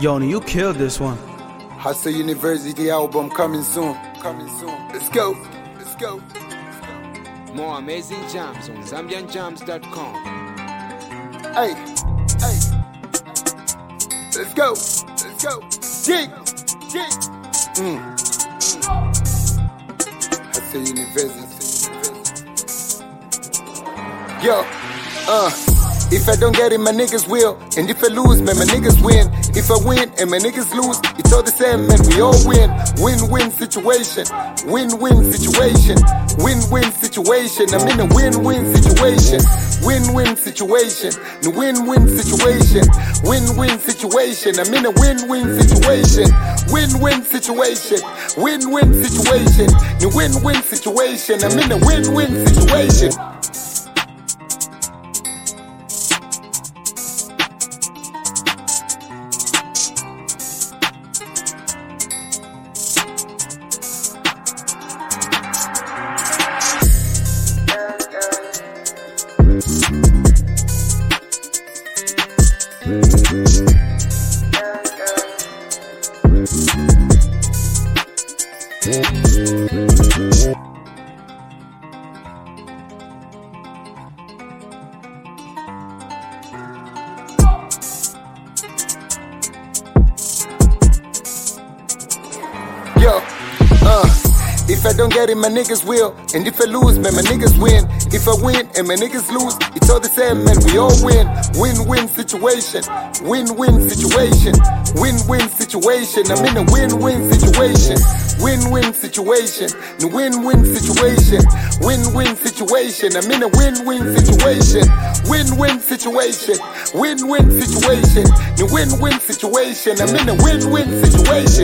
Yoni, you killed this one. Hustle University album coming soon. Let's go. More amazing jams on ZambianJams.com. Hey. Let's go. Jig. Hustle University. Yo, if I don't get it, my niggas will. And if I lose, man, my niggas win. If I win and my niggas lose, it's all the same, man, we all win. Win-win situation. Win-win situation. Win-win situation. I'm in a win-win situation. Win-win situation. The win-win situation. Win-win situation. I'm in a win-win situation. Win-win situation. Win-win situation. The win-win situation. I'm in a win-win situation. Yo, if I don't get it, my niggas will. And if I lose, man, my niggas win. If I win and my niggas lose, it's all the same, man, we all win. Win-win situation. Win-win situation. Win-win situation. I'm in a win-win situation. Win-win situation. The win-win situation. Win-win situation. I'm in a win-win situation. Win-win situation. Win-win situation. The win-win situation. I'm in a win-win situation.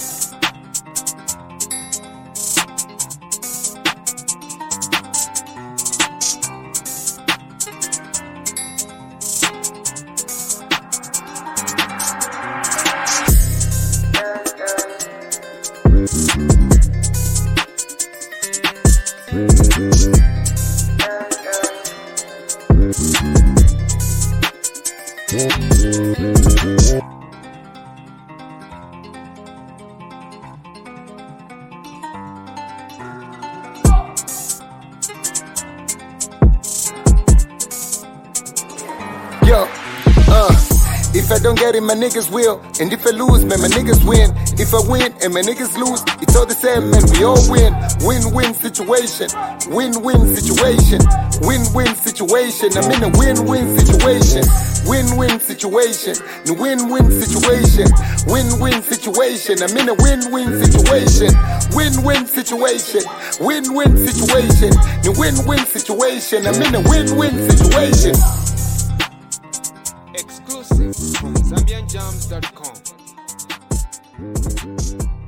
Yo, if I don't get it, my niggas will. And if I lose, man, my niggas win. If I win and my niggas lose, it's all the same, man, we all win. Win-win situation. Win-win situation. Win-win situation. I'm in a win-win situation. Win-win situation. The win-win situation. Win-win situation. I'm in a win-win situation. Win-win situation. Win-win situation. The win-win situation. I'm in a win-win situation. Exclusive from ZambianJams.com.